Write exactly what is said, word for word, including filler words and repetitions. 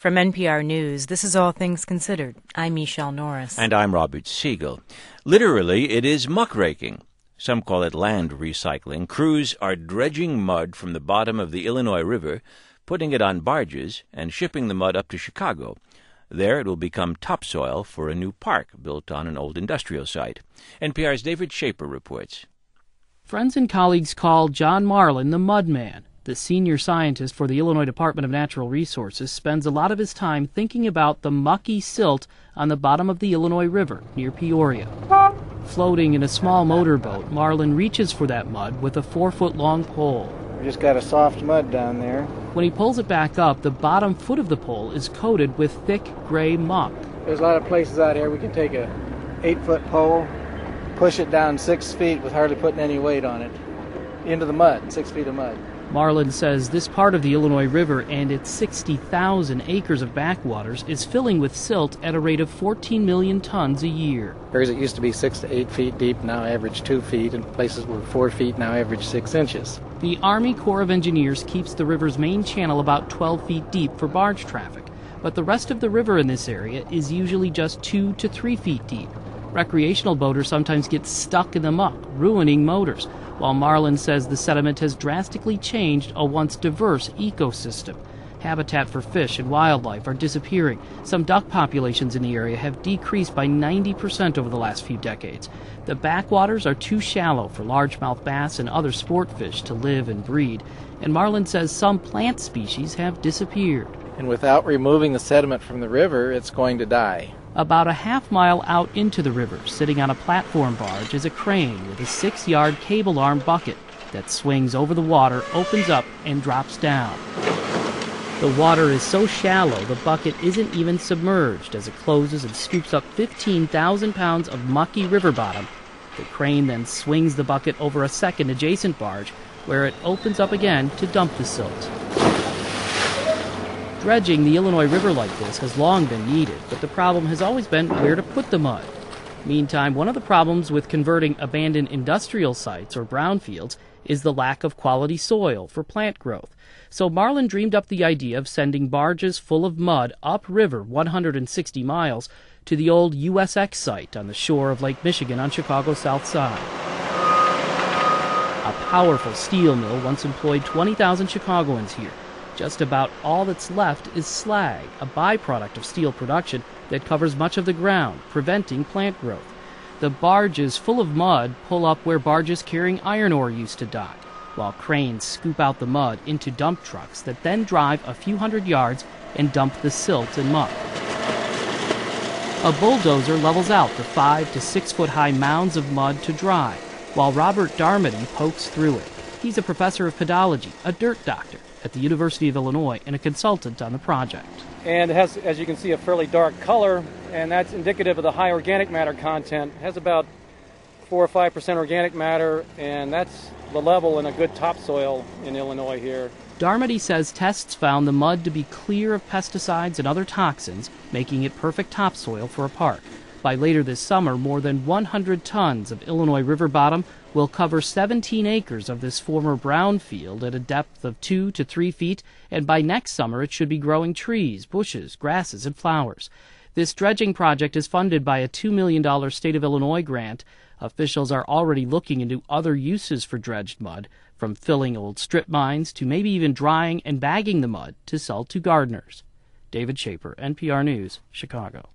From N P R News, this is All Things Considered. I'm Michelle Norris. And I'm Robert Siegel. Literally, it is muckraking. Some call it land recycling. Crews are dredging mud from the bottom of the Illinois River, putting it on barges, and shipping the mud up to Chicago. There it will become topsoil for a new park built on an old industrial site. N P R's David Shaper reports. Friends and colleagues call John Marlin the Mud Man. The senior scientist for the Illinois Department of Natural Resources spends a lot of his time thinking about the mucky silt on the bottom of the Illinois River near Peoria. Floating in a small motorboat, Marlin reaches for that mud with a four-foot-long pole. We just got a soft mud down there. When he pulls it back up, the bottom foot of the pole is coated with thick gray muck. There's a lot of places out here we can take a eight-foot pole, push it down six feet with hardly putting any weight on it, into the mud, six feet of mud. Marlin says this part of the Illinois River and its sixty thousand acres of backwaters is filling with silt at a rate of fourteen million tons a year. Areas that used to be six to eight feet deep now average two feet, and places were four feet now average six inches. The Army Corps of Engineers keeps the river's main channel about twelve feet deep for barge traffic, but the rest of the river in this area is usually just two to three feet deep. Recreational boaters sometimes get stuck in the muck, ruining motors, while Marlin says the sediment has drastically changed a once diverse ecosystem. Habitat for fish and wildlife are disappearing. Some duck populations in the area have decreased by ninety percent over the last few decades. The backwaters are too shallow for largemouth bass and other sport fish to live and breed, and Marlin says some plant species have disappeared. And without removing the sediment from the river, it's going to die. About a half mile out into the river, sitting on a platform barge, is a crane with a six-yard cable-arm bucket that swings over the water, opens up, and drops down. The water is so shallow the bucket isn't even submerged as it closes and scoops up fifteen thousand pounds of mucky river bottom. The crane then swings the bucket over a second adjacent barge, where it opens up again to dump the silt. Dredging the Illinois River like this has long been needed, but the problem has always been where to put the mud. Meantime, one of the problems with converting abandoned industrial sites or brownfields is the lack of quality soil for plant growth. So Marlin dreamed up the idea of sending barges full of mud upriver one hundred sixty miles to the old U S X site on the shore of Lake Michigan on Chicago's south side. A powerful steel mill once employed twenty thousand Chicagoans here. Just about all that's left is slag, a byproduct of steel production that covers much of the ground, preventing plant growth. The barges full of mud pull up where barges carrying iron ore used to dock, while cranes scoop out the mud into dump trucks that then drive a few hundred yards and dump the silt and muck. A bulldozer levels out the five to six foot high mounds of mud to dry, while Robert Darmody pokes through it. He's a professor of pedology, a dirt doctor at the University of Illinois, and a consultant on the project. And it has, as you can see, a fairly dark color, and that's indicative of the high organic matter content. It has about four or five percent organic matter, and that's the level in a good topsoil in Illinois here. Darmody says tests found the mud to be clear of pesticides and other toxins, making it perfect topsoil for a park. By later this summer, more than one hundred tons of Illinois river bottom will cover seventeen acres of this former brown field at a depth of two to three feet, and by next summer it should be growing trees, bushes, grasses, and flowers. This dredging project is funded by a two million dollars State of Illinois grant. Officials are already looking into other uses for dredged mud, from filling old strip mines to maybe even drying and bagging the mud to sell to gardeners. David Shaper, N P R News, Chicago.